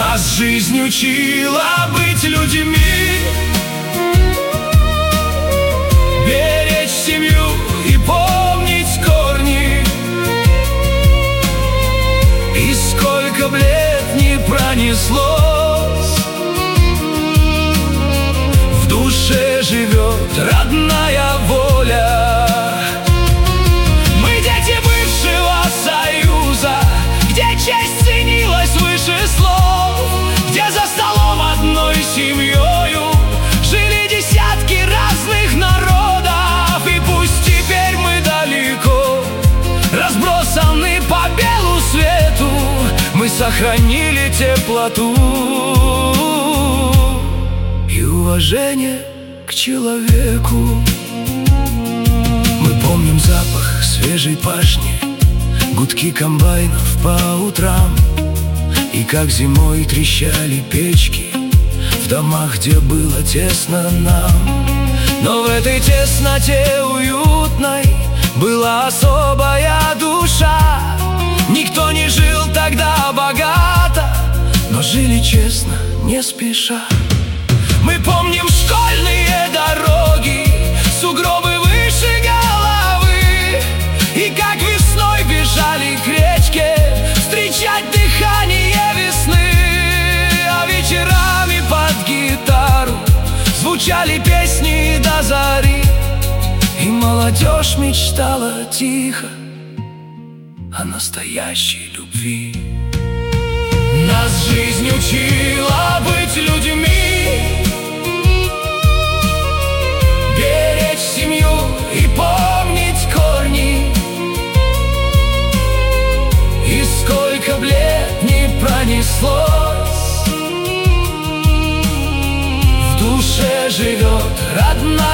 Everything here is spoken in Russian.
Нас жизнь учила быть людьми, беречь семью и помнить корни. И сколько б лет не пронеслось, в душе живет родная воля. Мы дети бывшего Союза, где честь ценилась выше слов, где за столом одной семьёю жили десятки разных народов. И пусть теперь мы далеко, разбросаны по белу свету, мы сохранили теплоту и уважение к человеку. Мы помним запах свежей пашни, гудки комбайнов по утрам, и как зимой трещали печки в домах, где было тесно нам. Но в этой тесноте уютной была особая душа. Никто не жил тогда богато, но жили честно, не спеша. Мы помним школьные дороги, сугробы выше головы, и как весной бежали к речке встречать дыхание весны. А вечерами под гитару звучали песни до зари, и молодежь мечтала тихо о настоящей любви. Нас жизнь учила быть людьми, беречь семью и помнить корни. И сколько б лет не пронеслось, в душе живет родная